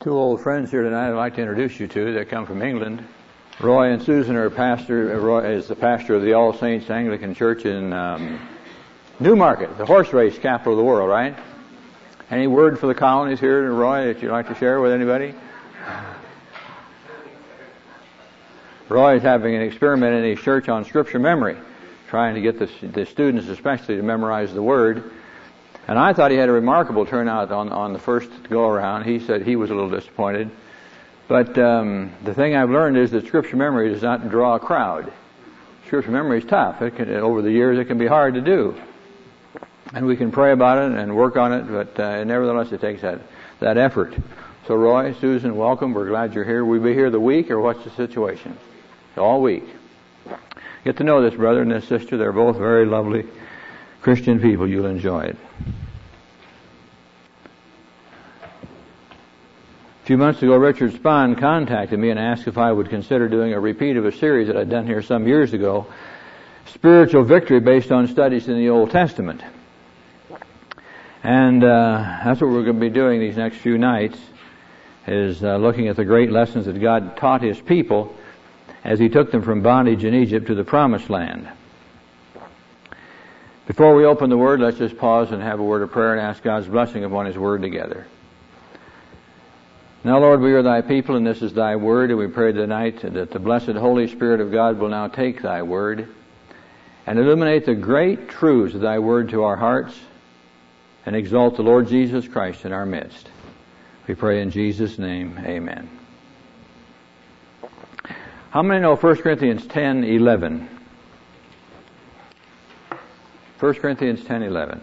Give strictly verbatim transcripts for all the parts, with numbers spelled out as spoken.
Two old friends here tonight I'd like to introduce you to. They come from England. Roy and Susan are pastor. Roy is the pastor of the All Saints Anglican Church in um, Newmarket, the horse race capital of the world, right? Any word for the colonies here, Roy, that you'd like to share with anybody? Roy is having an experiment in his church on scripture memory, trying to get the, the students especially to memorize the Word. And I thought he had a remarkable turnout on, on the first go-around. He said he was a little disappointed. But um, the thing I've learned is that scripture memory does not draw a crowd. Scripture memory is tough. It can, over the years, it can be hard to do. And we can pray about it and work on it, but uh, nevertheless, it takes that, that effort. So, Roy, Susan, welcome. We're glad you're here. Will you be here the week, or what's the situation? All week. Get to know this brother and this sister. They're both very lovely Christian people. You'll enjoy it. A few months ago, Richard Spahn contacted me and asked if I would consider doing a repeat of a series that I'd done here some years ago, Spiritual Victory, based on studies in the Old Testament. And uh, that's what we're going to be doing these next few nights, is uh, looking at the great lessons that God taught His people as He took them from bondage in Egypt to the Promised Land. Before we open the Word, let's just pause and have a word of prayer and ask God's blessing upon His Word together. Now, Lord, we are Thy people, and this is Thy Word, and we pray tonight that the blessed Holy Spirit of God will now take Thy Word and illuminate the great truths of Thy Word to our hearts and exalt the Lord Jesus Christ in our midst. We pray in Jesus' name, amen. How many know First Corinthians ten eleven? First Corinthians ten eleven.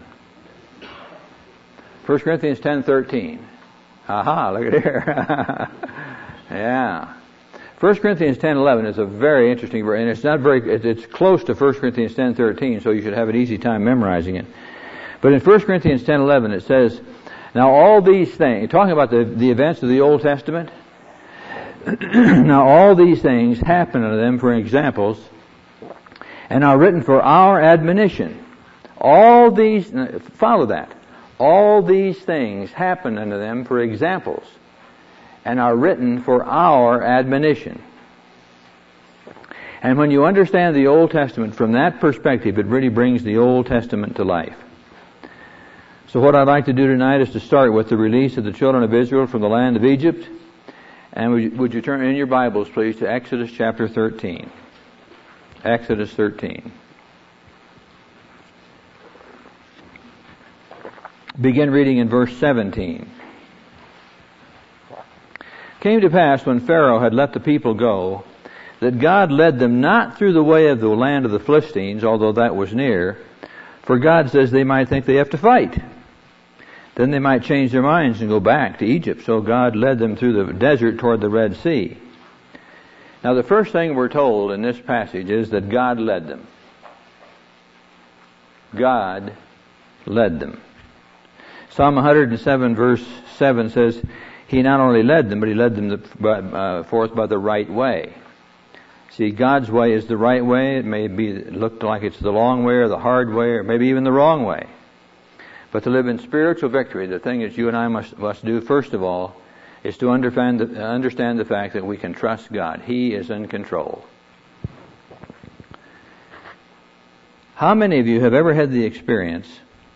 First Corinthians ten thirteen. Aha, look at here. Yeah. First Corinthians ten eleven is a very interesting verse, and it's not very, it's close to First Corinthians ten thirteen, so you should have an easy time memorizing it. But in First Corinthians ten eleven it says, now all these things, talking about the, the events of the Old Testament, now all these things happen unto them for examples, and are written for our admonition. All these, follow that. All these things happen unto them for examples, and are written for our admonition. And when you understand the Old Testament from that perspective, it really brings the Old Testament to life. So what I'd like to do tonight is to start with the release of the children of Israel from the land of Egypt. And would you, would you turn in your Bibles, please, to Exodus chapter thirteen. Exodus thirteen. Begin reading in verse seventeen. Came to pass when Pharaoh had let the people go, that God led them not through the way of the land of the Philistines, although that was near, for God says they might think they have to fight. Then they might change their minds and go back to Egypt. So God led them through the desert toward the Red Sea. Now the first thing we're told in this passage is that God led them. God led them. Psalm one hundred seven verse seven says, He not only led them, but He led them uh, forth by the right way. See, God's way is the right way. It may be looked like it's the long way or the hard way or maybe even the wrong way. But to live in spiritual victory, the thing that you and I must, must do first of all is to understand the, understand the fact that we can trust God. He is in control. How many of you have ever had the experience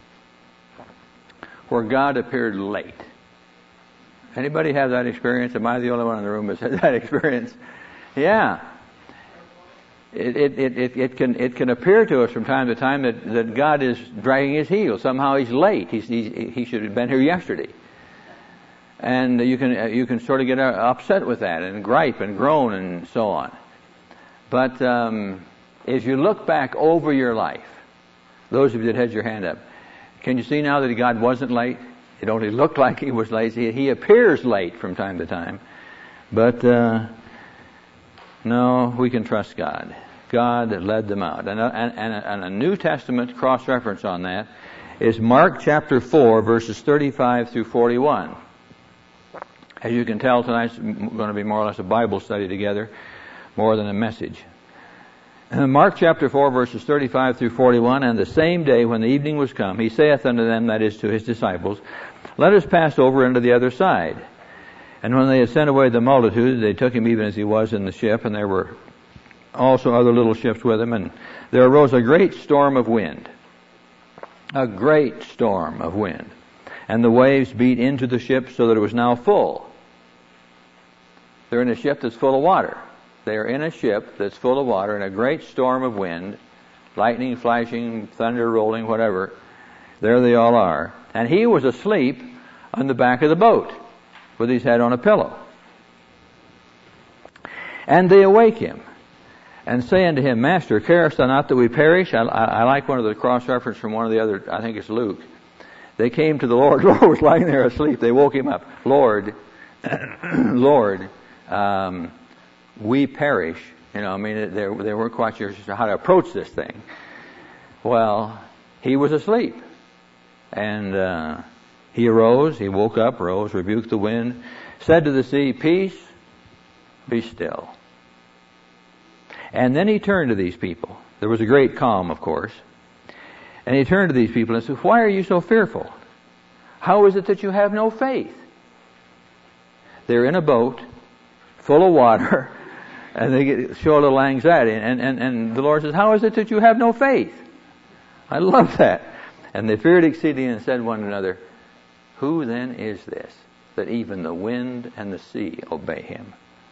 where God appeared late? Anybody have that experience? Am I the only one in the room that's had that experience? Yeah. It, it, it, it, it can, it can appear to us from time to time that, that God is dragging His heels. Somehow He's late. He's, he, he should have been here yesterday. And you can, you can sort of get upset with that and gripe and groan and so on. But, um, as you look back over your life, those of you that had your hand up, can you see now that God wasn't late? It only looked like He was late. He, he appears late from time to time. But, uh, no, we can trust God. God led them out. And a, and, a, and a New Testament cross-reference on that is Mark chapter four, verses thirty-five through forty-one. As you can tell, tonight's going to be more or less a Bible study together, more than a message. And Mark chapter four, verses thirty-five through forty-one, and the same day when the evening was come, He saith unto them, that is to His disciples, Let us pass over into the other side. And when they had sent away the multitude, they took him even as he was in the ship, and there were also other little ships with him, and there arose a great storm of wind. A great storm of wind. And the waves beat into the ship so that it was now full. They're in a ship that's full of water. They are in a ship that's full of water in a great storm of wind, lightning flashing, thunder rolling, whatever. There they all are. And he was asleep on the back of the boat with his head on a pillow. And they awake him and say unto him, Master, carest thou not that we perish? I, I, I like one of the cross-reference from one of the other, I think it's Luke. They came to the Lord. The Lord was lying there asleep. They woke him up. Lord, Lord, um, we perish. You know, I mean, they, they weren't quite sure how to approach this thing. Well, he was asleep. And uh, he arose, he woke up, rose, rebuked the wind, said to the sea, Peace, be still. And then he turned to these people. There was a great calm, of course. And he turned to these people and said, Why are you so fearful? How is it that you have no faith? They're in a boat full of water, and they get, show a little anxiety. And, and, and the Lord says, How is it that you have no faith? I love that. And they feared exceedingly and said one to another, Who then is this, that even the wind and the sea obey him?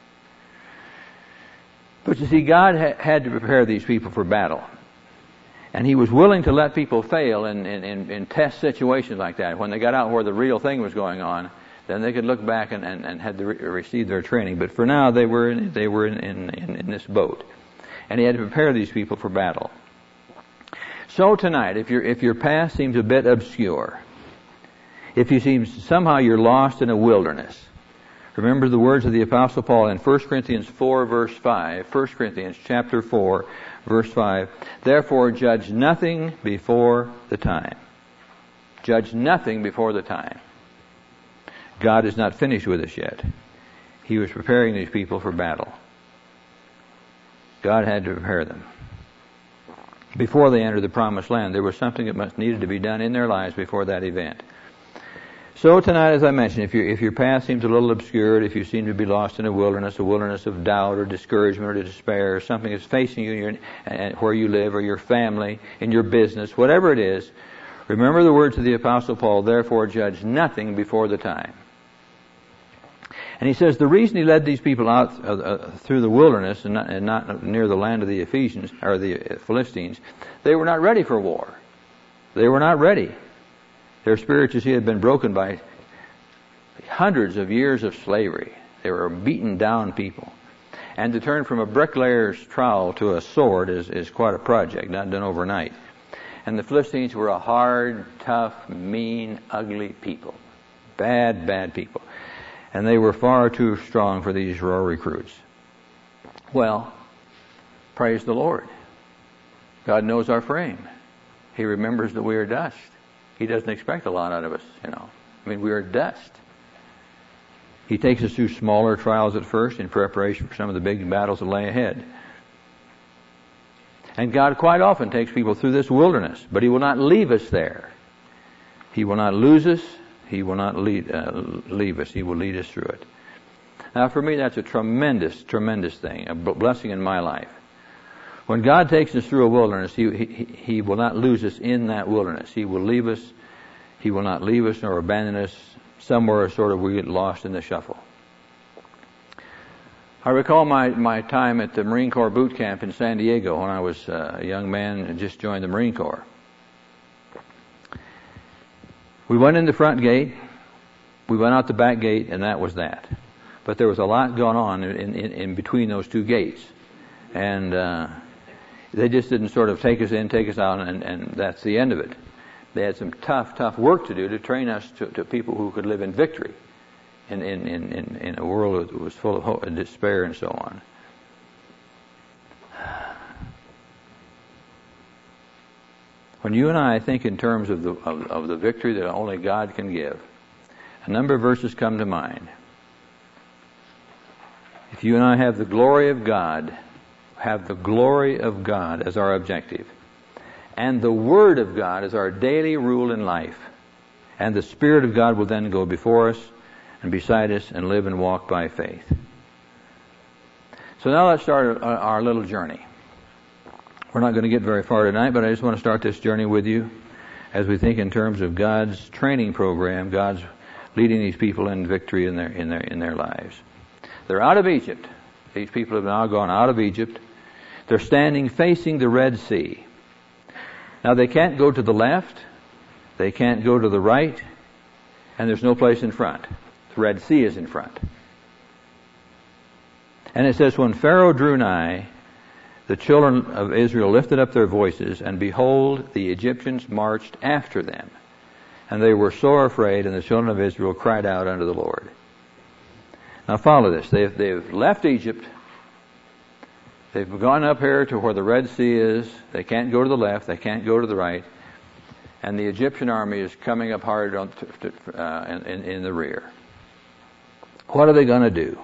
But you see, God ha- had to prepare these people for battle. And he was willing to let people fail in, in, in, in test situations like that. When they got out where the real thing was going on, then they could look back and, and, and had to re- receive their training. But for now, they were in, they were in, in, in, in this boat. And he had to prepare these people for battle. So tonight, if your if your path seems a bit obscure, if you seem somehow you're lost in a wilderness, remember the words of the Apostle Paul in First Corinthians four, verse five. First Corinthians chapter four, verse five. Therefore, judge nothing before the time. Judge nothing before the time. God is not finished with us yet. He was preparing these people for battle. God had to prepare them. Before they entered the promised land, there was something that must needed to be done in their lives before that event. So tonight, as I mentioned, if, you, if your path seems a little obscured, if you seem to be lost in a wilderness, a wilderness of doubt or discouragement or despair, or something that's facing you in your, where you live or your family, in your business, whatever it is, remember the words of the Apostle Paul, therefore judge nothing before the time. And he says the reason he led these people out uh, uh, through the wilderness and not, and not near the land of the Ephesians or the Philistines, they were not ready for war. They were not ready. Their spirits, you see, had been broken by hundreds of years of slavery. They were beaten down people. And to turn from a bricklayer's trowel to a sword is, is quite a project, not done overnight. And the Philistines were a hard, tough, mean, ugly people. Bad, bad people. And they were far too strong for these raw recruits. Well, praise the Lord. God knows our frame. He remembers that we are dust. He doesn't expect a lot out of us, you know. I mean, we are dust. He takes us through smaller trials at first in preparation for some of the big battles that lay ahead. And God quite often takes people through this wilderness, but He will not leave us there. He will not lose us. He will not lead, uh, leave us. He will lead us through it. Now, for me, that's a tremendous, tremendous thing, a blessing in my life. When God takes us through a wilderness, he, he, he will not lose us in that wilderness. He will leave us. He will not leave us nor abandon us somewhere sort of we get lost in the shuffle. I recall my, my time at the Marine Corps boot camp in San Diego when I was uh, a young man and just joined the Marine Corps. We went in the front gate, we went out the back gate, and that was that. But there was a lot going on in, in, in between those two gates. And uh, they just didn't sort of take us in, take us out, and, and that's the end of it. They had some tough, tough work to do to train us to, to people who could live in victory in, in, in, in a world that was full of hope and despair and so on. When you and I think in terms of the of, of the victory that only God can give, a number of verses come to mind. If you and I have the glory of God, have the glory of God as our objective, and the Word of God as our daily rule in life, and the Spirit of God will then go before us, and beside us and live and walk by faith. So now let's start our little journey. We're not going to get very far tonight, but I just want to start this journey with you as we think in terms of God's training program, God's leading these people in victory in their in their in their lives. They're out of Egypt. These people have now gone out of Egypt. They're standing facing the Red Sea. Now they can't go to the left, they can't go to the right, and there's no place in front. The Red Sea is in front. And it says, when Pharaoh drew nigh, the children of Israel lifted up their voices, and behold, the Egyptians marched after them. And they were sore afraid, and the children of Israel cried out unto the Lord. Now follow this. They've, they've left Egypt. They've gone up here to where the Red Sea is. They can't go to the left. They can't go to the right. And the Egyptian army is coming up hard on to, to, uh, in, in the rear. What are they going to do?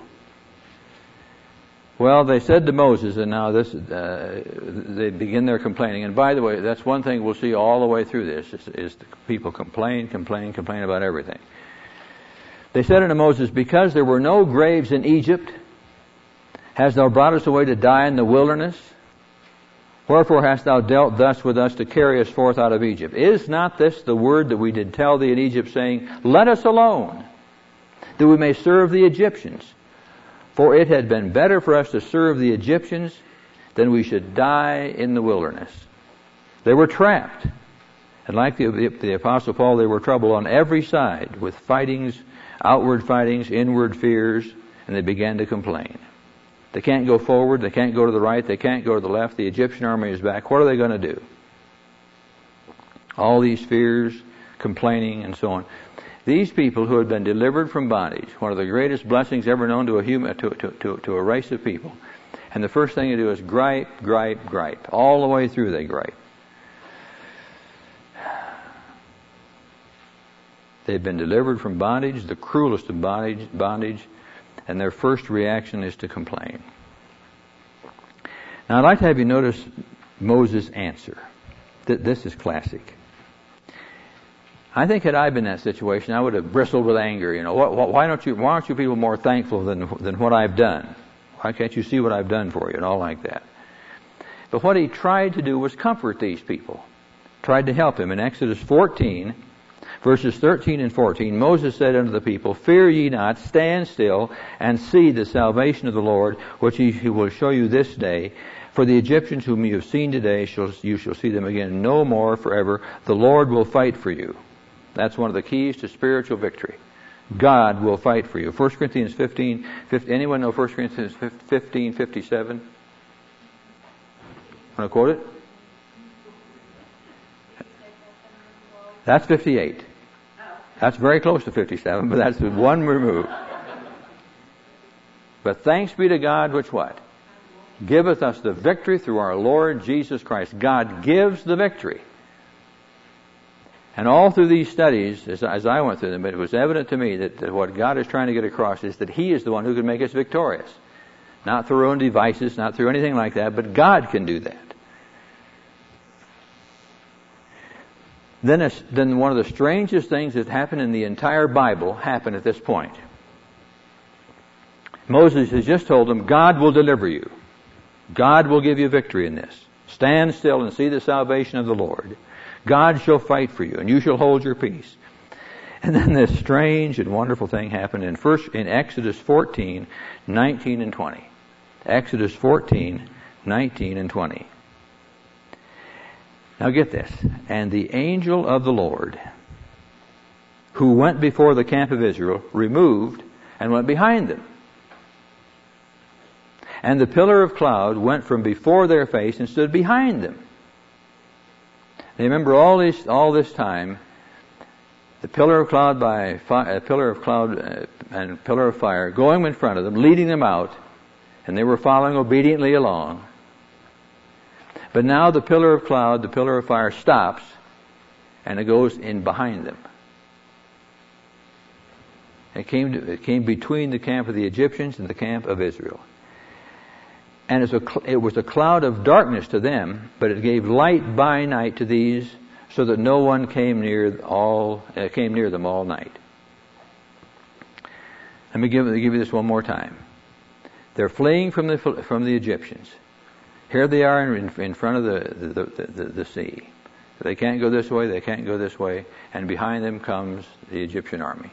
Well, they said to Moses, and now this, uh, they begin their complaining. And by the way, that's one thing we'll see all the way through this, is, is people complain, complain, complain about everything. They said unto Moses, because there were no graves in Egypt, hast thou brought us away to die in the wilderness? Wherefore hast thou dealt thus with us to carry us forth out of Egypt? Is not this the word that we did tell thee in Egypt, saying, let us alone, that we may serve the Egyptians? For it had been better for us to serve the Egyptians than we should die in the wilderness. They were trapped. And like the, the Apostle Paul, they were troubled on every side with fightings, outward fightings, inward fears, and they began to complain. They can't go forward, they can't go to the right, they can't go to the left. The Egyptian army is back. What are they going to do? All these fears, complaining, and so on. These people who had been delivered from bondage, one of the greatest blessings ever known to a human, to, to, to, to a race of people. And the first thing they do is gripe, gripe, gripe. All the way through they gripe. They've been delivered from bondage, the cruelest of bondage, bondage, and their first reaction is to complain. Now I'd like to have you notice Moses' answer. This is classic. I think had I been in that situation, I would have bristled with anger. You know, why don't you, why aren't you people more thankful than than what I've done? Why can't you see what I've done for you, and all like that? But what he tried to do was comfort these people. Tried to help him. In Exodus fourteen, verses thirteen and fourteen, Moses said unto the people, fear ye not, stand still, and see the salvation of the Lord, which he, he will show you this day. For the Egyptians whom you have seen today, shall, you shall see them again no more forever. The Lord will fight for you. That's one of the keys to spiritual victory. God will fight for you. First Corinthians fifteen, fifty, anyone know First Corinthians fifteen fifty-seven? Want to quote it? That's fifty-eight. That's very close to fifty-seven, but that's one remove. But thanks be to God, which what? Giveth us the victory through our Lord Jesus Christ. God gives the victory. And all through these studies, as, as I went through them, it was evident to me that, that what God is trying to get across is that He is the one who can make us victorious. Not through our own devices, not through anything like that, but God can do that. Then, it's, then one of the strangest things that happened in the entire Bible happened at this point. Moses has just told them, God will deliver you. God will give you victory in this. Stand still and see the salvation of the Lord. God shall fight for you, and you shall hold your peace. And then this strange and wonderful thing happened in first in Exodus fourteen, nineteen and twenty. Exodus fourteen, nineteen and twenty. Now get this. And the angel of the Lord, who went before the camp of Israel, removed and went behind them. And the pillar of cloud went from before their face and stood behind them. And remember, all this all this time, the pillar of cloud by fi- a pillar of cloud uh, and pillar of fire going in front of them, leading them out, and they were following obediently along. But now the pillar of cloud, the pillar of fire stops, and it goes in behind them. It came to, it came between the camp of the Egyptians and the camp of Israel. And it was, a, it was a cloud of darkness to them, but it gave light by night to these, so that no one came near all uh, came near them all night. Let me give, give you this one more time. They're fleeing from the from the Egyptians. Here they are in, in front of the the, the, the the sea. They can't go this way, they can't go this way, and behind them comes the Egyptian army.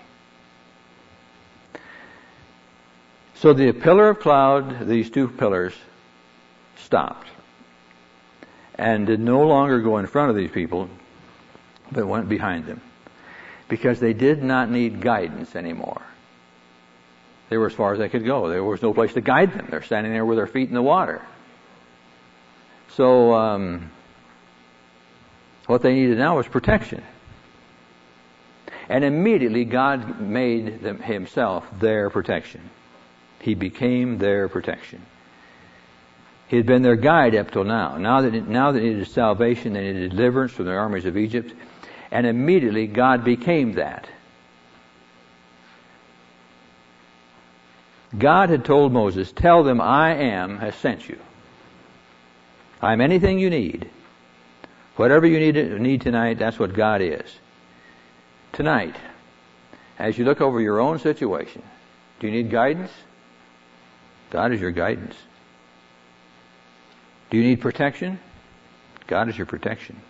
So the pillar of cloud, these two pillars, stopped and did no longer go in front of these people, but went behind them, because they did not need guidance anymore. They were as far as they could go. There was no place to guide them. They're standing there with their feet in the water. So um, what they needed now was protection. And immediately God made them himself their protection. He became their protection. He had been their guide up till now. Now that it, now that it is salvation, they needed deliverance from the armies of Egypt. And immediately God became that. God had told Moses, tell them I am has sent you. I'm anything you need. Whatever you need, need tonight, that's what God is. Tonight, as you look over your own situation, do you need guidance? God is your guidance. Do you need protection? God is your protection.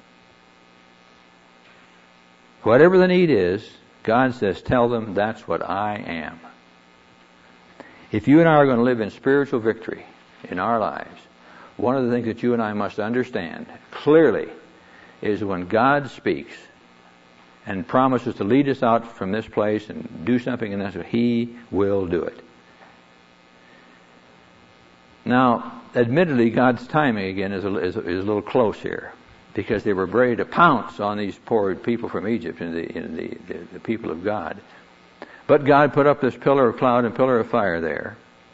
Whatever the need is, God says, tell them that's what I am. If you and I are going to live in spiritual victory in our lives, one of the things that you and I must understand clearly is when God speaks and promises to lead us out from this place and do something in this, He will do it. Now, admittedly, God's timing again is a, is, a, is a little close here, because they were ready to pounce on these poor people from Egypt and the, and the, the, the people of God. But God put up this pillar of cloud and pillar of fire there.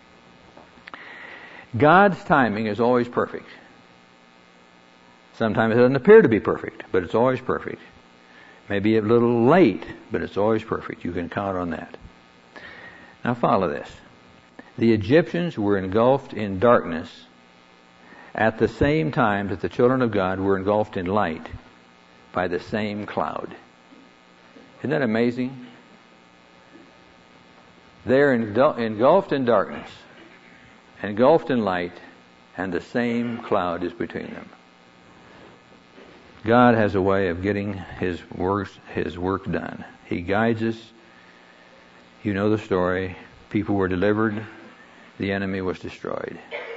God's timing is always perfect. Sometimes it doesn't appear to be perfect, but it's always perfect. Maybe a little late, but it's always perfect. You can count on that. Now follow this. The Egyptians were engulfed in darkness at the same time that the children of God were engulfed in light by the same cloud. Isn't that amazing? They're engulfed in darkness, engulfed in light, and the same cloud is between them. God has a way of getting His work, His work done. He guides us. You know the story. People were delivered. The enemy was destroyed.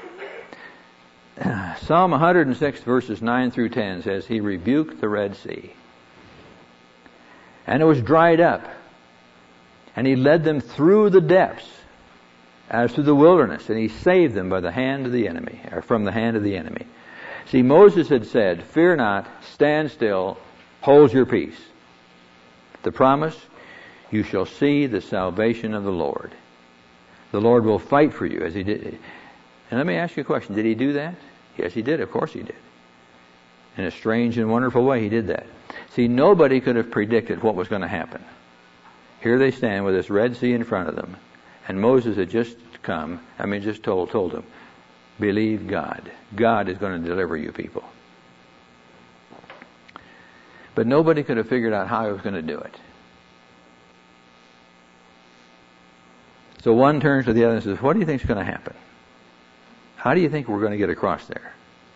Psalm one hundred six verses nine through ten says, He rebuked the Red Sea, and it was dried up, and He led them through the depths as through the wilderness, and He saved them by the hand of the enemy, or from the hand of the enemy. See, Moses had said, fear not, stand still, hold your peace. The promise, you shall see the salvation of the Lord. The Lord will fight for you as He did. And let me ask you a question. Did He do that? Yes, He did. Of course He did. In a strange and wonderful way, He did that. See, nobody could have predicted what was going to happen. Here they stand with this Red Sea in front of them. And Moses had just come, I mean just told, told them, believe God. God is going to deliver you people. But nobody could have figured out how He was going to do it. So one turns to the other and says, what do you think is going to happen? How do you think we're going to get across there?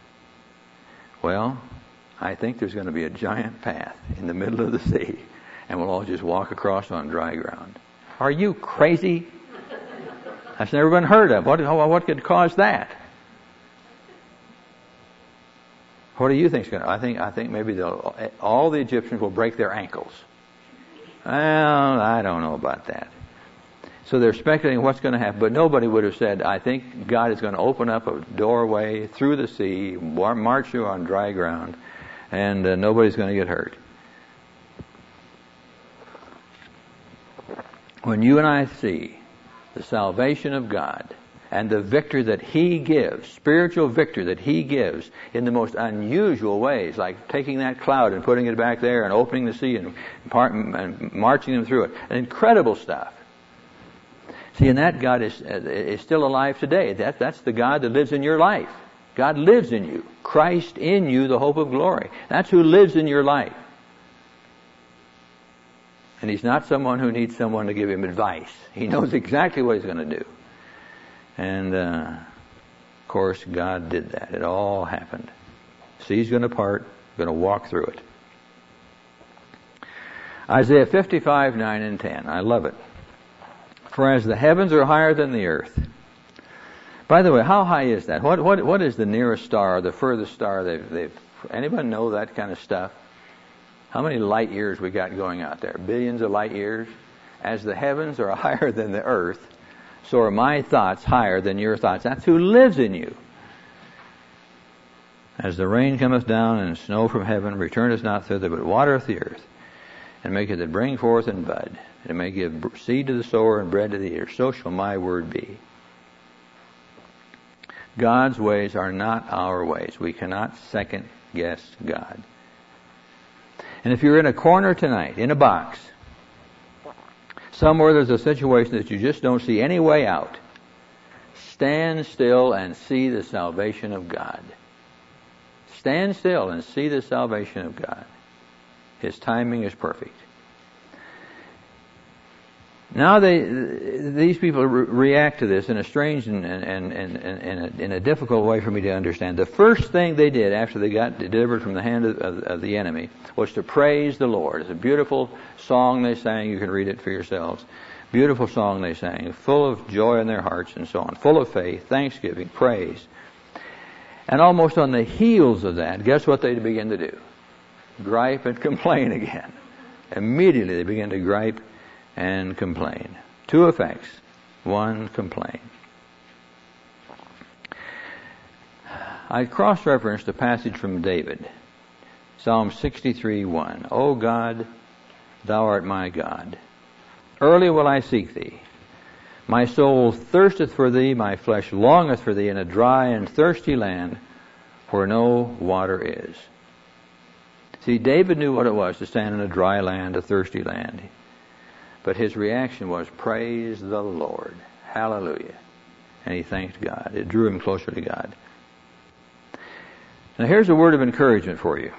Well, I think there's going to be a giant path in the middle of the sea, and we'll all just walk across on dry ground. Are you crazy? That's never been heard of. What, what could cause that? What do you think is going to? I think I think maybe all the Egyptians will break their ankles. Well, I don't know about that. So they're speculating what's going to happen, but nobody would have said, I think God is going to open up a doorway through the sea, march you on dry ground, and uh, nobody's going to get hurt. When you and I see the salvation of God and the victory that He gives, spiritual victory that He gives in the most unusual ways, like taking that cloud and putting it back there and opening the sea and, part, and marching them through it, incredible stuff. See, and that God is, is still alive today. That, that's the God that lives in your life. God lives in you. Christ in you, the hope of glory. That's who lives in your life. And he's not someone who needs someone to give him advice. He knows exactly what he's going to do. And, uh, of course, God did that. It all happened. Sea's going to part, going to walk through it. Isaiah fifty-five, nine and ten. I love it. For as the heavens are higher than the earth. By the way, how high is that? What what what is the nearest star, the furthest star they've they've anybody know that kind of stuff? How many light years we got going out there? Billions of light years? As the heavens are higher than the earth, so are my thoughts higher than your thoughts. That's who lives in you. As the rain cometh down and snow from heaven, returneth not thither, but watereth the earth, and maketh it bring forth and bud, and it may give seed to the sower and bread to the eater. So shall my word be. God's ways are not our ways. We cannot second guess God. And if you're in a corner tonight, in a box, somewhere there's a situation that you just don't see any way out, stand still and see the salvation of God. Stand still and see the salvation of God. His timing is perfect. Now they, these people re- react to this in a strange and, and, and, and, and a, in a difficult way for me to understand. The first thing they did after they got delivered from the hand of, of, of the enemy was to praise the Lord. It's a beautiful song they sang. You can read it for yourselves. Beautiful song they sang, full of joy in their hearts and so on, full of faith, thanksgiving, praise. And almost on the heels of that, guess what they begin to do? Gripe and complain again. Immediately they begin to gripe and complain. Two effects. One, complain. I cross-referenced a passage from David. Psalm sixty-three, one. O God, thou art my God. Early will I seek thee. My soul thirsteth for thee, my flesh longeth for thee in a dry and thirsty land where no water is. See, David knew what it was to stand in a dry land, a thirsty land. But his reaction was, praise the Lord. Hallelujah. And he thanked God. It drew him closer to God. Now here's a word of encouragement for you.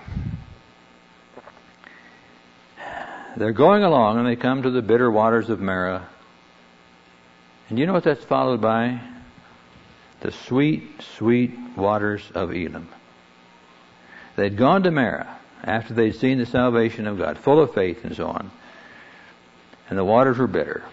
They're going along and they come to the bitter waters of Marah. And you know what that's followed by? The sweet, sweet waters of Elim. They'd gone to Marah after they'd seen the salvation of God, full of faith and so on. And the waters were bitter.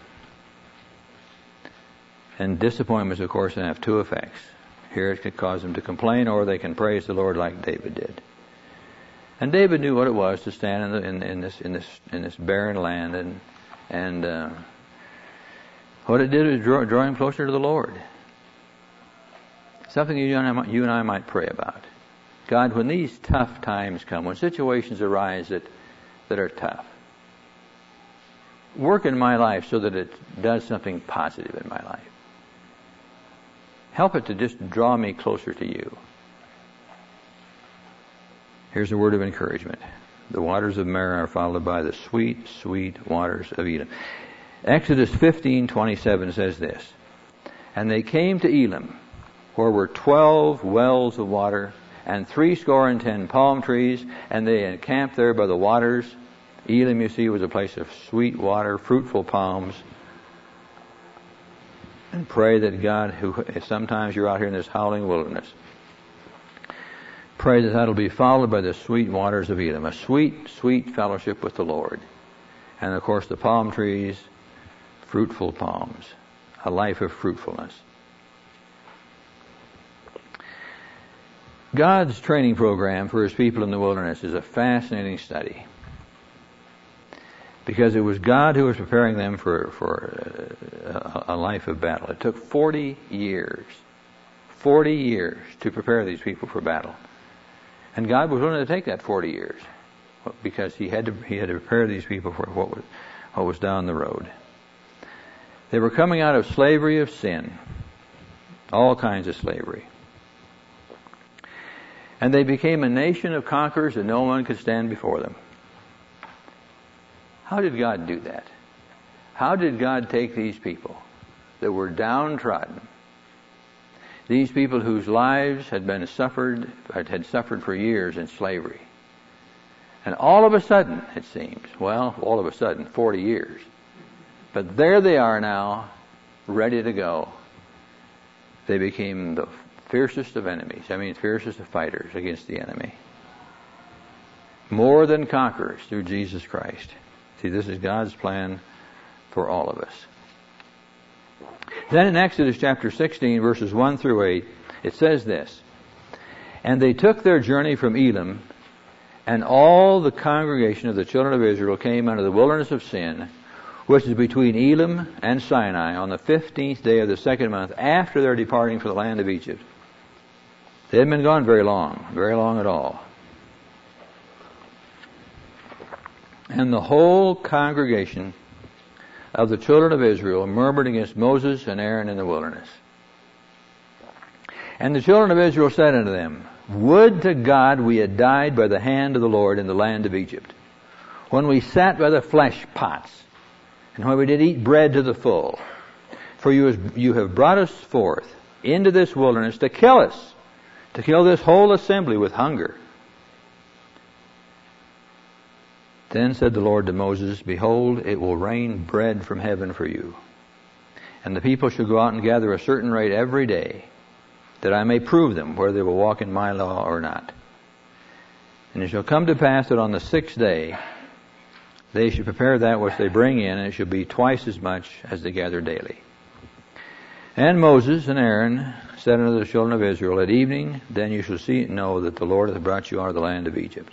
And disappointments, of course, can have two effects. Here it could cause them to complain, or they can praise the Lord like David did. And David knew what it was to stand in, the, in, in this in this in this barren land, and and uh, what it did was draw, draw him closer to the Lord. Something you and, I, you and I might pray about. God, when these tough times come, when situations arise that that are tough, work in my life so that it does something positive in my life. Help it to just draw me closer to you. Here's a word of encouragement. The waters of Marah are followed by the sweet, sweet waters of Elim. Exodus fifteen twenty-seven says this, and they came to Elim, where were twelve wells of water, and three score and ten palm trees, and they encamped there by the waters. Elim, you see, was a place of sweet water, fruitful palms. And pray that God, who sometimes you're out here in this howling wilderness, pray that that'll be followed by the sweet waters of Elim, a sweet, sweet fellowship with the Lord. And of course the palm trees, fruitful palms, a life of fruitfulness. God's training program for His people in the wilderness is a fascinating study. Because it was God who was preparing them for, for a, a life of battle. It took forty years, forty years to prepare these people for battle. And God was willing to take that forty years because He had to, He had to prepare these people for what was, what was down the road. They were coming out of slavery of sin, all kinds of slavery. And they became a nation of conquerors and no one could stand before them. How did God do that? How did God take these people that were downtrodden, these people whose lives had been suffered, had suffered for years in slavery, And all of a sudden, it seems, well, all of a sudden, forty years. But there they are now, ready to go. They became the fiercest of enemies. I mean, fiercest of fighters against the enemy. More than conquerors through Jesus Christ. See, this is God's plan for all of us. Then in Exodus chapter sixteen, verses one through eight, it says this, "And they took their journey from Elim, and all the congregation of the children of Israel came unto the wilderness of Sin, which is between Elim and Sinai, on the fifteenth day of the second month, after their departing from the land of Egypt." They hadn't been gone very long, very long at all. "And the whole congregation of the children of Israel murmured against Moses and Aaron in the wilderness. And the children of Israel said unto them, Would to God we had died by the hand of the Lord in the land of Egypt, when we sat by the flesh pots, and when we did eat bread to the full. For you, you have brought us forth into this wilderness to kill us, to kill this whole assembly with hunger. Then said the Lord to Moses, Behold, it will rain bread from heaven for you. And the people shall go out and gather a certain rate every day, that I may prove them whether they will walk in my law or not. And it shall come to pass that on the sixth day they shall prepare that which they bring in, and it shall be twice as much as they gather daily. And Moses and Aaron said unto the children of Israel, At evening then you shall see know that the Lord hath brought you out of the land of Egypt.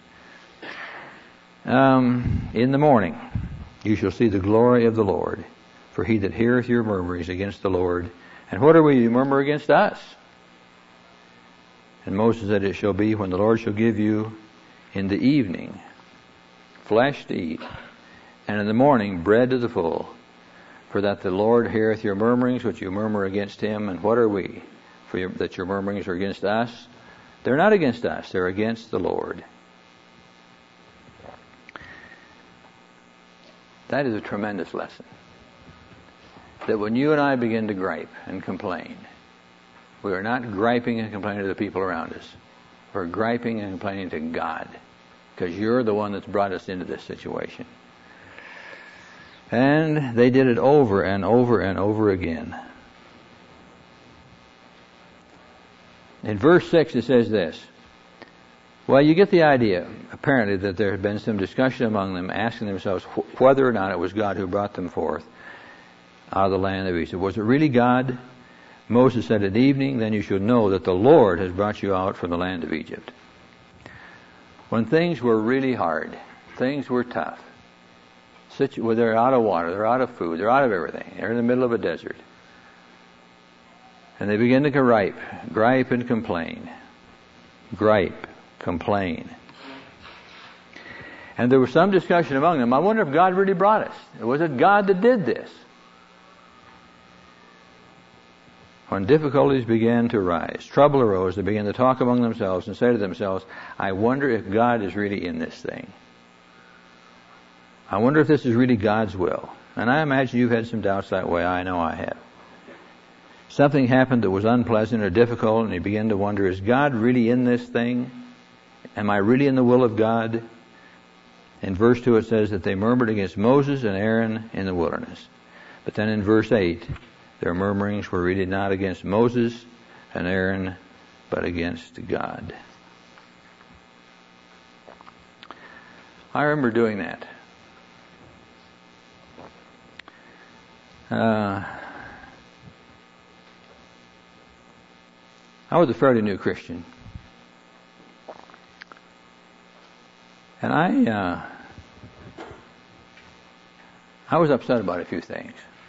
Um, in the morning you shall see the glory of the Lord, for he that heareth your murmurings against the Lord. And what are we to murmur against us? And Moses said, It shall be when the Lord shall give you in the evening flesh to eat, and in the morning bread to the full, for that the Lord heareth your murmurings which you murmur against him. And what are we? For your, that your murmurings are against us? They're not against us, they're against the Lord. That is a tremendous lesson. That when you and I begin to gripe and complain, we are not griping and complaining to the people around us. We're griping and complaining to God, because you're the one that's brought us into this situation. And they did it over and over and over again. In verse six it says this. Well, you get the idea, apparently, that there had been some discussion among them, asking themselves wh- whether or not it was God who brought them forth out of the land of Egypt. Was it really God? Moses said, At evening, then you shall know that the Lord has brought you out from the land of Egypt. When things were really hard, things were tough, situ- well, they're out of water, they're out of food, they're out of everything, they're in the middle of a desert. And they begin to gripe, gripe and complain, gripe, complain. And there was some discussion among them. I wonder if God really brought us. Was it God that did this? When difficulties began to arise, trouble arose, they began to talk among themselves and say to themselves, I wonder if God is really in this thing. I wonder if this is really God's will. And I imagine you've had some doubts that way. I know I have. Something happened that was unpleasant or difficult, and you begin to wonder, is God really in this thing? Am I really in the will of God? In verse two it says that they murmured against Moses and Aaron in the wilderness. But then in verse eight, their murmurings were really not against Moses and Aaron, but against God. I remember doing that. Uh, I was a fairly new Christian. And I, uh, I was upset about a few things.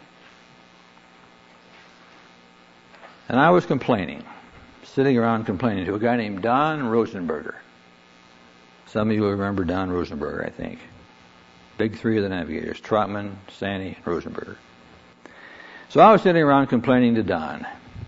And I was complaining, sitting around complaining to a guy named Don Rosenberger. Some of you will remember Don Rosenberger, I think. Big three of the navigators, Trotman, Sanney, and Rosenberger. So I was sitting around complaining to Don.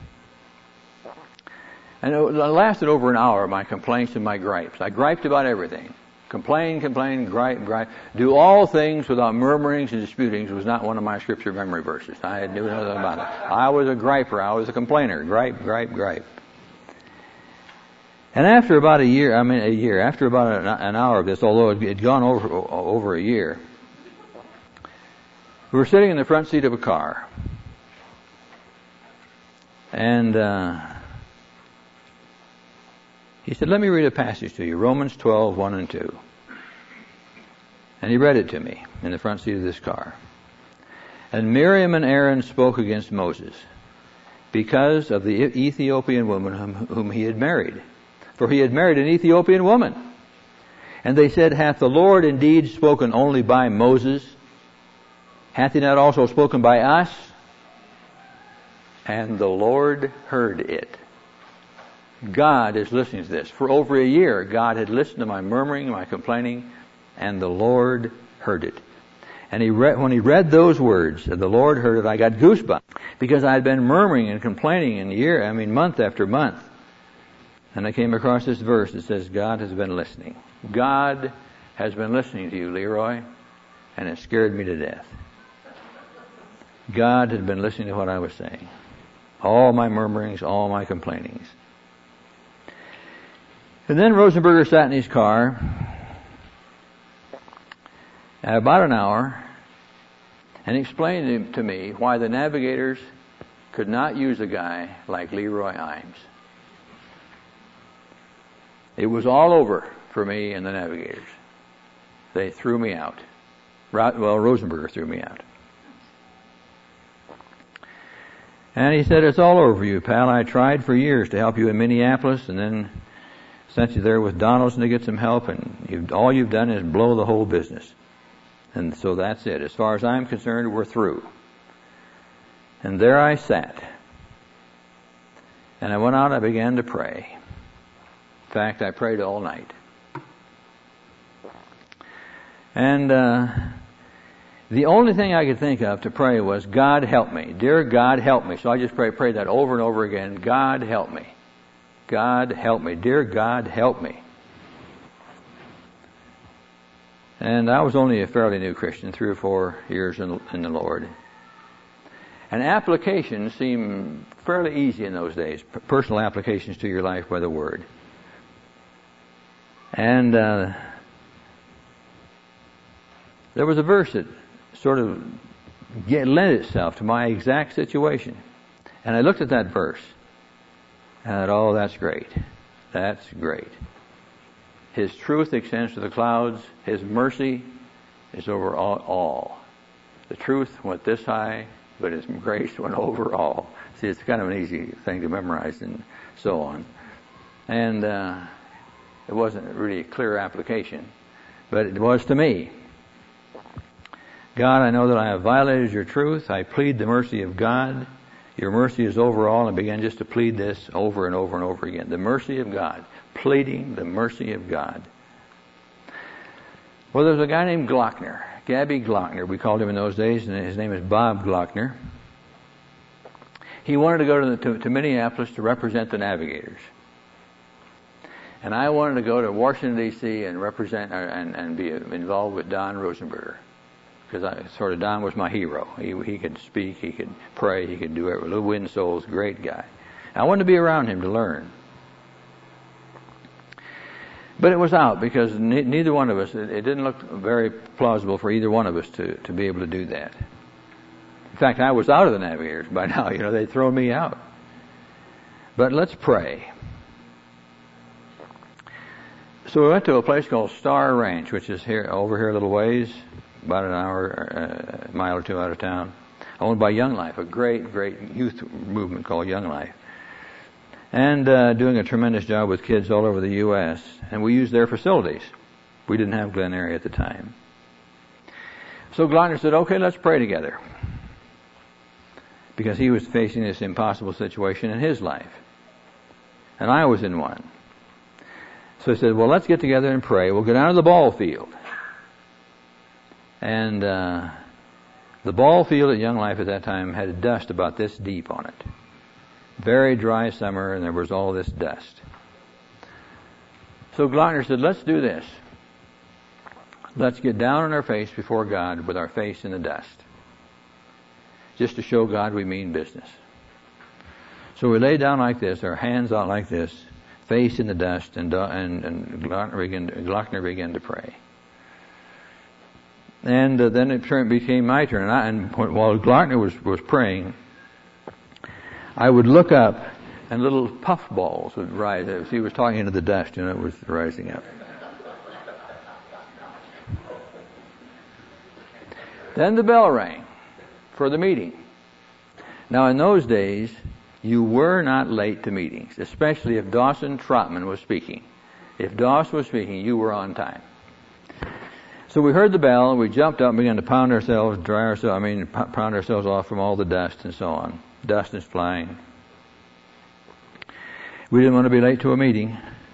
And it lasted over an hour, my complaints and my gripes. I griped about everything. Complain, complain, gripe, gripe. Do all things without murmurings and disputings was not one of my scripture memory verses. I knew nothing about it. I was a griper. I was a complainer. Gripe, gripe, gripe. And after about a year, I mean a year, after about an hour of this, although it had gone over over a year, we were sitting in the front seat of a car. And uh, he said, let me read a passage to you, Romans twelve, one and two. And he read it to me in the front seat of this car. And Miriam and Aaron spoke against Moses because of the Ethiopian woman whom, whom he had married. For he had married an Ethiopian woman. And they said, hath the Lord indeed spoken only by Moses? Hath he not also spoken by us? And the Lord heard it. God is listening to this. For over a year, God had listened to my murmuring, my complaining, and the Lord heard it. And he read, when he read those words, the Lord heard it, I got goosebumps. Because I had been murmuring and complaining in year, I mean month after month. And I came across this verse that says, God has been listening. God has been listening to you, Leroy, and it scared me to death. God had been listening to what I was saying. All my murmurings, all my complainings. And then Rosenberger sat in his car at about an hour and explained to me why the navigators could not use a guy like Leroy Imes. It was all over for me and the navigators. They threw me out. Well, Rosenberger threw me out. And he said, it's all over for you, pal. I tried for years to help you in Minneapolis and then sent you there with Donaldson to get some help, and you've, all you've done is blow the whole business. And so that's it. As far as I'm concerned, we're through. And there I sat. And I went out and I began to pray. In fact, I prayed all night. And uh, the only thing I could think of to pray was, God help me. Dear God, help me. So I just pray, prayed that over and over again. God help me. God help me. Dear God, help me. And I was only a fairly new Christian, three or four years in, in the Lord. And applications seemed fairly easy in those days. P- personal applications to your life by the Word. And uh, there was a verse that sort of get, lent itself to my exact situation. And I looked at that verse. And I thought, oh, that's great. That's great. His truth extends to the clouds. His mercy is over all. all. The truth went this high, but His grace went over all. See, it's kind of an easy thing to memorize and so on. And uh, it wasn't really a clear application, but it was to me. God, I know that I have violated your truth. I plead the mercy of God. Your mercy is over all, and began just to plead this over and over and over again. The mercy of God. Pleading the mercy of God. Well, there was a guy named Glockner, Gabby Glockner. We called him in those days, and his name is Bob Glockner. He wanted to go to, the, to, to Minneapolis to represent the Navigators. And I wanted to go to Washington, D C and represent and, and be involved with Don Rosenberger. Because I sort of Don was my hero. He he could speak, he could pray, he could do everything. Lou Winsoul's a great guy. I wanted to be around him to learn. But it was out because ne- neither one of us, it, it didn't look very plausible for either one of us to, to be able to do that. In fact, I was out of the Navigators by now. You know, they'd thrown me out. But let's pray. So we went to a place called Star Ranch, which is here over here a little ways, about an hour, a mile or two out of town, owned by Young Life, a great, great youth movement called Young Life. And uh, doing a tremendous job with kids all over the U S And we used their facilities. We didn't have Glen Eyrie at the time. So Glockner said, okay, let's pray together. Because he was facing this impossible situation in his life. And I was in one. So he said, well, let's get together and pray. We'll go down to the ball field. And uh, the ball field at Young Life at that time had dust about this deep on it. Very dry summer, and there was all this dust. So Glockner said, let's do this. Let's get down on our face before God with our face in the dust. Just to show God we mean business. So we lay down like this, our hands out like this, face in the dust, and and, and Glockner, began, Glockner began to pray. And uh, then it turned, became my turn. And, I, and while Glockner was, was praying, I would look up, and little puff balls would rise. As he was talking into the dust, you know, it was rising up. Then the bell rang for the meeting. Now, in those days, you were not late to meetings, especially if Dawson Trotman was speaking. If Doss was speaking, you were on time. So we heard the bell, we jumped up and began to pound ourselves, dry ourselves, I mean, pound ourselves off from all the dust and so on. Dust is flying. We didn't want to be late to a meeting.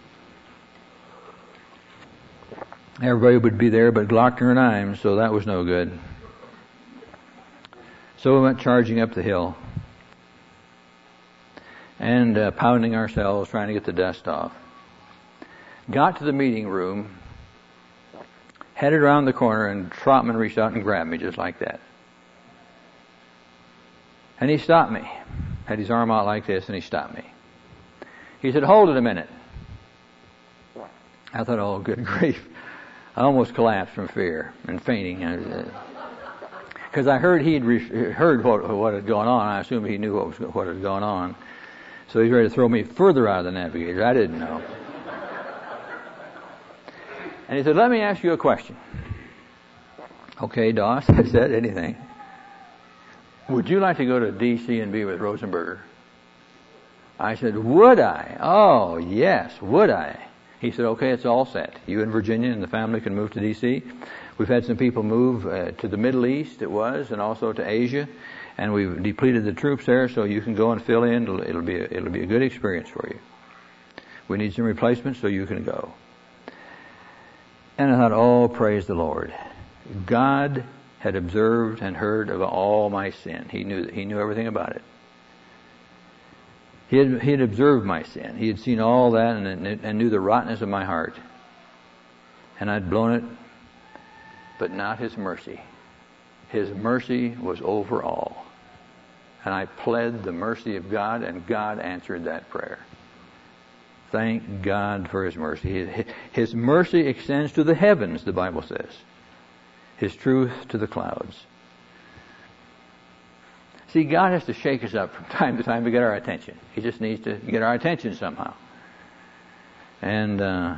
Everybody would be there but Glockner and I, so that was no good. So we went charging up the hill and uh, pounding ourselves, trying to get the dust off. Got to the meeting room, headed around the corner, and Trotman reached out and grabbed me just like that. And he stopped me. Had his arm out like this, and he stopped me. He said, "Hold it a minute." I thought, oh, good grief. I almost collapsed from fear and fainting. Because I heard he'd re- heard what, what had gone on. I assumed he knew what, was, what had gone on. So he's ready to throw me further out of the navigator. I didn't know. And he said, "Let me ask you a question." "Okay, Doss," I said, "anything. Would you like to go to D C and be with Rosenberger?" I said, "Would I? Oh, yes, would I?" He said, "Okay, it's all set. You and Virginia and the family can move to D C We've had some people move uh, to the Middle East, it was, and also to Asia, and we've depleted the troops there, so you can go and fill in. It'll, it'll be a, it'll be a good experience for you. We need some replacements, so you can go." And I thought, oh, praise the Lord. God had observed and heard of all my sin. He knew he knew everything about it. He had, he had observed my sin. He had seen all that and, and knew the rottenness of my heart. And I'd blown it, but not His mercy. His mercy was over all. And I pled the mercy of God, and God answered that prayer. Thank God for His mercy. His mercy extends to the heavens, the Bible says. His truth to the clouds. See, God has to shake us up from time to time to get our attention. He just needs to get our attention somehow. And uh,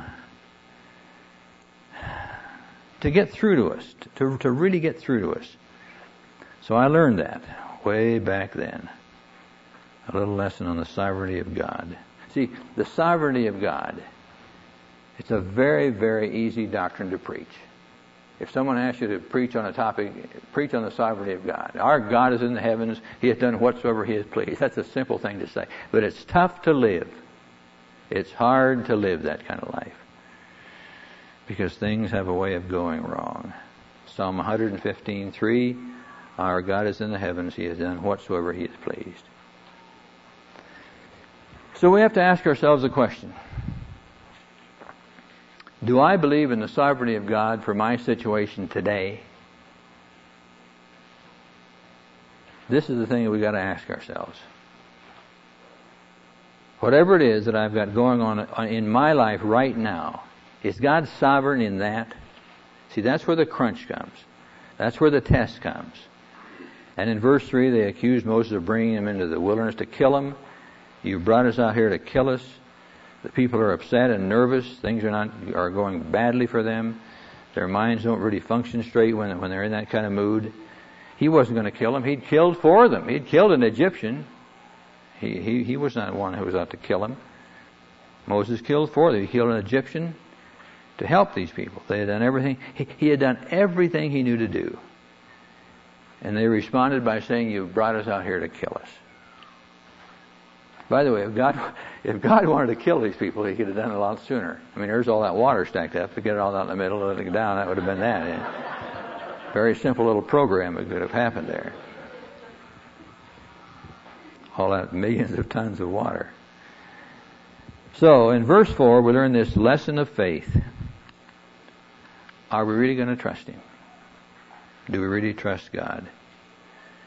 to get through to us, to, to really get through to us. So I learned that way back then. A little lesson on the sovereignty of God. See, the sovereignty of God, it's a very, very easy doctrine to preach. If someone asks you to preach on a topic, preach on the sovereignty of God. Our God is in the heavens. He has done whatsoever He has pleased. That's a simple thing to say. But it's tough to live. It's hard to live that kind of life. Because things have a way of going wrong. Psalm one fifteen three, our God is in the heavens. He has done whatsoever He has pleased. So we have to ask ourselves a question. Do I believe in the sovereignty of God for my situation today? This is the thing that we've got to ask ourselves. Whatever it is that I've got going on in my life right now, is God sovereign in that? See, that's where the crunch comes. That's where the test comes. And in verse three, they accused Moses of bringing him into the wilderness to kill him. You brought us out here to kill us. The people are upset and nervous. Things are not are going badly for them. Their minds don't really function straight when when they're in that kind of mood. He wasn't going to kill them. He'd killed for them. He'd killed an Egyptian. He he he was not one who was out to kill him. Moses killed for them. He killed an Egyptian to help these people. They had done everything. He, he had done everything he knew to do. And they responded by saying, "You brought us out here to kill us." By the way, if God, if God wanted to kill these people, He could have done it a lot sooner. I mean, there's all that water stacked up. To get it all out in the middle, let it down, that would have been that. Yeah. Very simple little program that could have happened there. All that millions of tons of water. So, in verse four, we learn this lesson of faith. Are we really going to trust Him? Do we really trust God?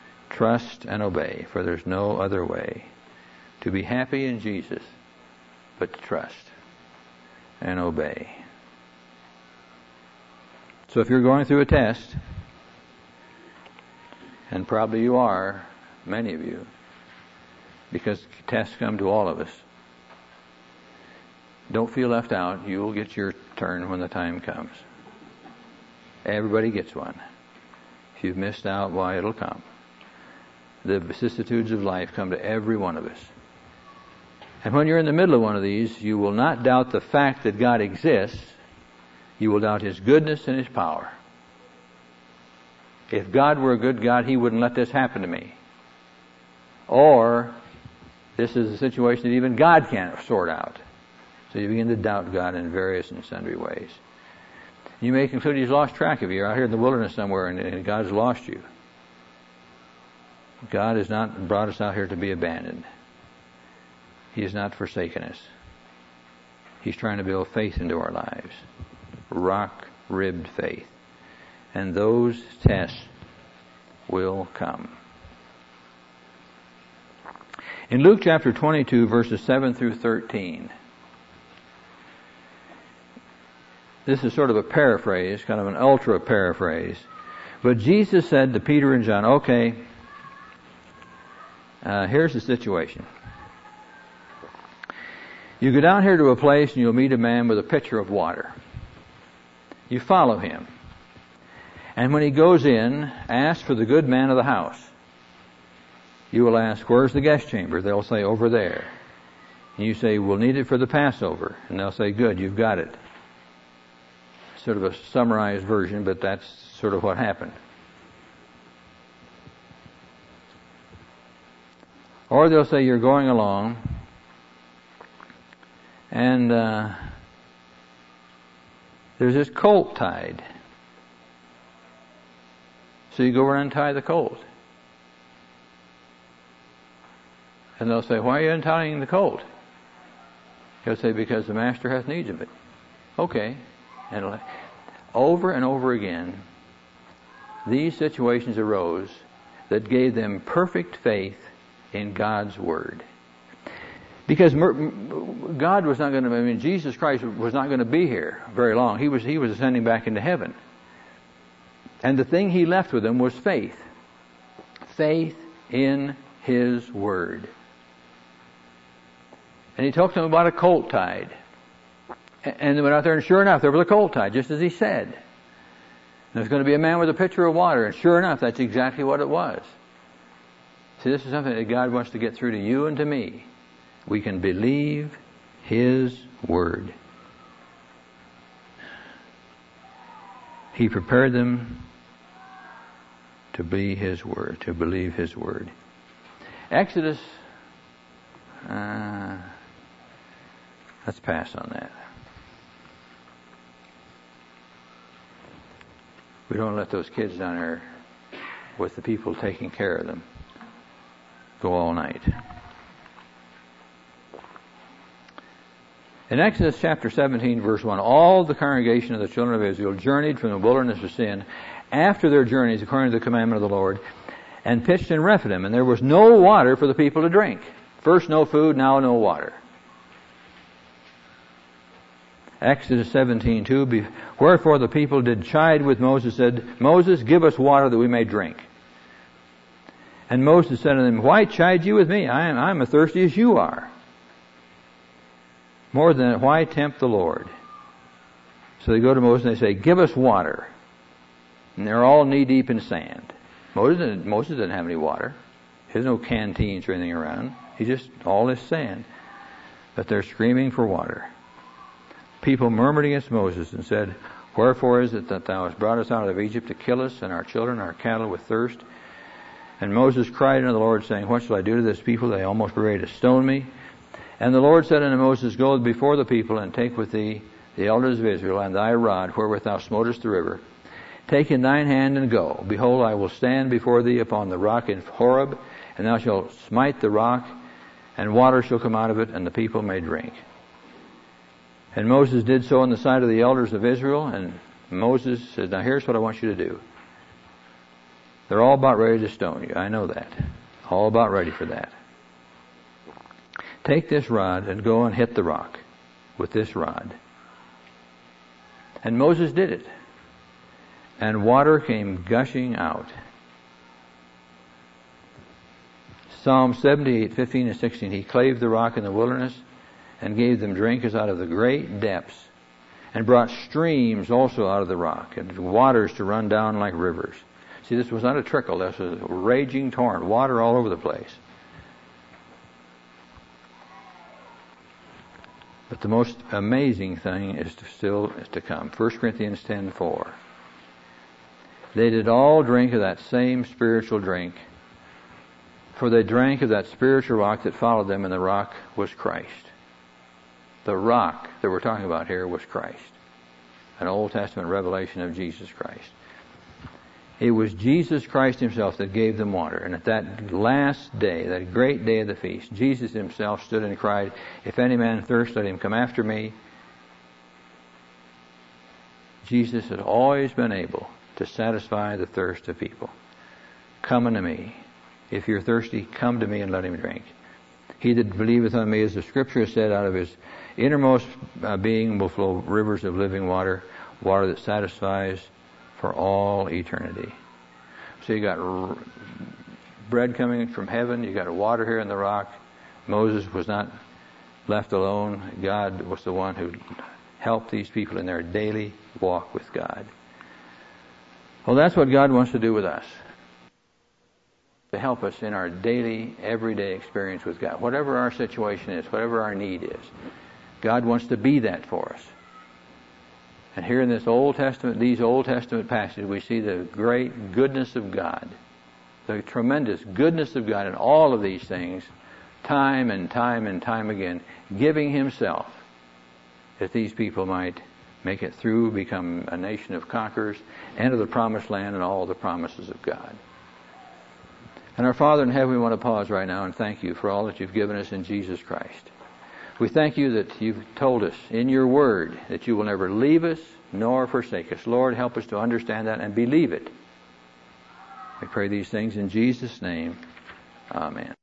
Trust and obey, for there's no other way. To be happy in Jesus but to trust and obey. So if you're going through a test, and probably you are, many of you, because tests come to all of us, don't feel left out. You will get your turn when the time comes. Everybody gets one. If you've missed out, why, it'll come. The vicissitudes of life come to every one of us. And when you're in the middle of one of these, you will not doubt the fact that God exists. You will doubt His goodness and His power. If God were a good God, He wouldn't let this happen to me. Or, this is a situation that even God can't sort out. So you begin to doubt God in various and sundry ways. You may conclude He's lost track of you. You're out here in the wilderness somewhere and, and God's lost you. God has not brought us out here to be abandoned. He has not forsaken us. He's trying to build faith into our lives. Rock-ribbed faith. And those tests will come. In Luke chapter twenty-two, verses seven through thirteen, this is sort of a paraphrase, kind of an ultra paraphrase. But Jesus said to Peter and John, okay, uh, here's the situation. You go down here to a place and you'll meet a man with a pitcher of water. You follow him. And when he goes in, ask for the good man of the house. You will ask, where's the guest chamber? They'll say, over there. And you say, we'll need it for the Passover. And they'll say, good, you've got it. Sort of a summarized version, but that's sort of what happened. Or they'll say, you're going along, and uh, there's this colt tied. So you go over and untie the colt. And they'll say, why are you untying the colt? He'll say, because the master hath need of it. Okay. And over and over again, these situations arose that gave them perfect faith in God's Word. Because God was not going to, I mean, Jesus Christ was not going to be here very long. He was, he was ascending back into heaven. And the thing He left with them was faith. Faith in His Word. And He talked to them about a colt tied. And they went out there, and sure enough, there was a colt tied, just as He said. There's going to be a man with a pitcher of water, and sure enough, that's exactly what it was. See, this is something that God wants to get through to you and to me. We can believe His Word. He prepared them to be His Word, to believe His Word. Exodus, uh, let's pass on that. We don't let those kids down there with the people taking care of them go all night. In Exodus chapter seventeen, verse one, all the congregation of the children of Israel journeyed from the wilderness of sin after their journeys according to the commandment of the Lord, and pitched in Rephidim, and there was no water for the people to drink. First no food, now no water. Exodus seventeen two, wherefore the people did chide with Moses, said, Moses, give us water that we may drink. And Moses said to them, why chide you with me? I am, I am as thirsty as you are. More than that, why tempt the Lord? So they go to Moses and they say, give us water. And they're all knee deep in sand. Moses didn't, Moses didn't have any water. There's no canteens or anything around. He just, all this sand. But they're screaming for water. People murmured against Moses and said, wherefore is it that thou hast brought us out of Egypt to kill us and our children, our cattle with thirst? And Moses cried unto the Lord, saying, what shall I do to this people? They almost were ready to stone me. And the Lord said unto Moses, go before the people, and take with thee the elders of Israel, and thy rod, wherewith thou smotest the river. Take in thine hand and go. Behold, I will stand before thee upon the rock in Horeb, and thou shalt smite the rock, and water shall come out of it, and the people may drink. And Moses did so in the sight of the elders of Israel, and Moses says, now here's what I want you to do. They're all about ready to stone you. I know that. All about ready for that. take this rod and go and hit the rock with this rod. And Moses did it. And water came gushing out. Psalm seventy-eight, fifteen and sixteen. He clave the rock in the wilderness and gave them drinkers out of the great depths, and brought streams also out of the rock, and waters to run down like rivers. See, this was not a trickle. This was a raging torrent, water all over the place. But the most amazing thing is to still is to come. First Corinthians ten four. They did all drink of that same spiritual drink, for they drank of that spiritual rock that followed them, and the rock was Christ. The rock that we're talking about here was Christ. An Old Testament revelation of Jesus Christ. It was Jesus Christ himself that gave them water. And at that last day, that great day of the feast, Jesus himself stood and cried, "If any man thirst, let him come after me." Jesus has always been able to satisfy the thirst of people. Come unto me. If you're thirsty, come to me and let him drink. He that believeth on me, as the scripture has said, out of his innermost uh, being will flow rivers of living water, water that satisfies for all eternity. So you got r- bread coming from heaven, you got water here in the rock. Moses was not left alone. God was the one who helped these people in their daily walk with God. Well, that's what God wants to do with us. To help us in our daily, everyday experience with God. Whatever our situation is, whatever our need is, God wants to be that for us. And here in this Old Testament, these Old Testament passages, we see the great goodness of God, the tremendous goodness of God in all of these things, time and time and time again, giving himself that these people might make it through, become a nation of conquerors, enter the promised land and all the promises of God. And our Father in heaven, we want to pause right now and thank you for all that you've given us in Jesus Christ. We thank you that you've told us in your word that you will never leave us nor forsake us. Lord, help us to understand that and believe it. We pray these things in Jesus' name. Amen.